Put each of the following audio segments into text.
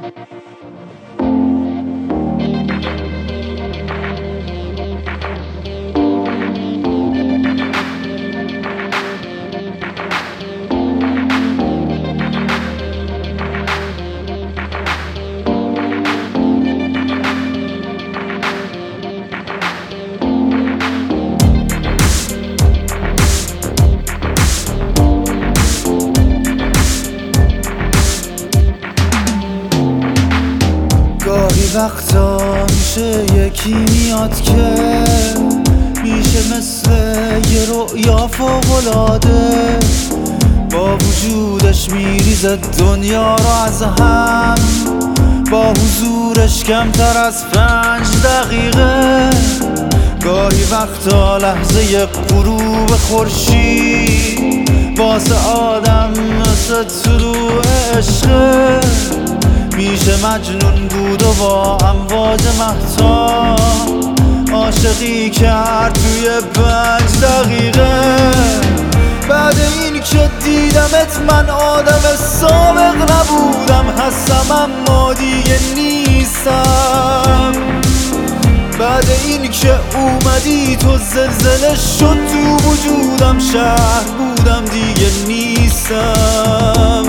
گاهی وقتا میشه یکی میاد که میشه مثل یه رؤیا فوق‌العاده، با وجودش میریزه دنیا رو از هم، با حضورش کمتر از 5 دقیقه. گاهی وقتا لحظه غروب خورشید واسه آدم مثل طلوع عشقه، میشه مجنون بود و با امواج مهتاب عاشقی کرد توی 5 دقیقه. بعد این که دیدمت من آدم سابق نبودم، هستم اما دیگه نیستم. بعد این که اومدی تو زلزله شد تو وجودم، شهر بودم دیگه نیستم.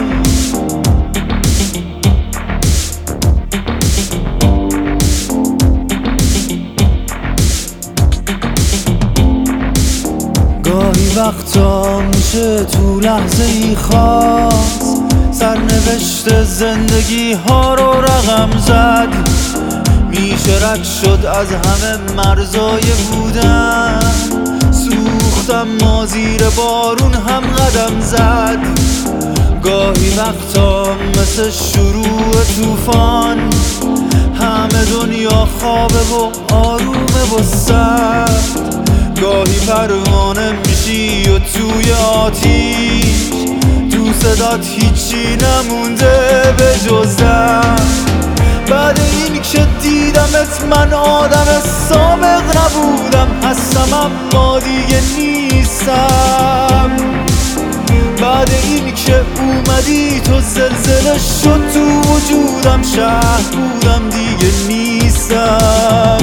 گاهی وقتا میشه تو لحظه ای خاص سرنوشت زندگی ها رو رقم زد، میشه رد شد از همه مرزای بودن، سوختم ما زیر بارون هم قدم زد. گاهی وقتا مثل شروع طوفان همه دنیا خوابه و آرومه و سرد، گاهی پروانه میشی و توی آتیش تو صدات هیچی نمونده به جز درد. بعد این که دیدمت من آدم سابق نبودم، هستم اما دیگه نیستم. بعد این که اومدی تو زلزله شد تو وجودم، شهر بودم دیگه نیستم.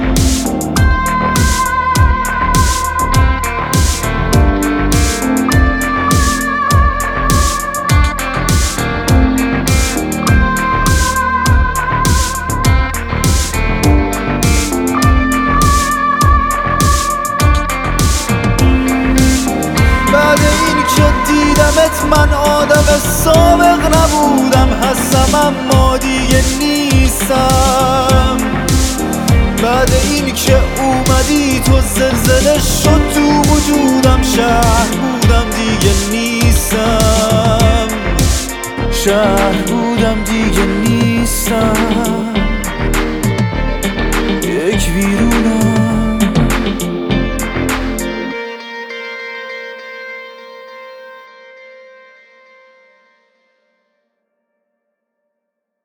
دیدمت من آدم سابق نبودم، هستم اما دیگه نیستم. بعد این که اومدی تو زلزله شد تو وجودم، شهر بودم دیگه نیستم. شهر بودم دیگه نیستم.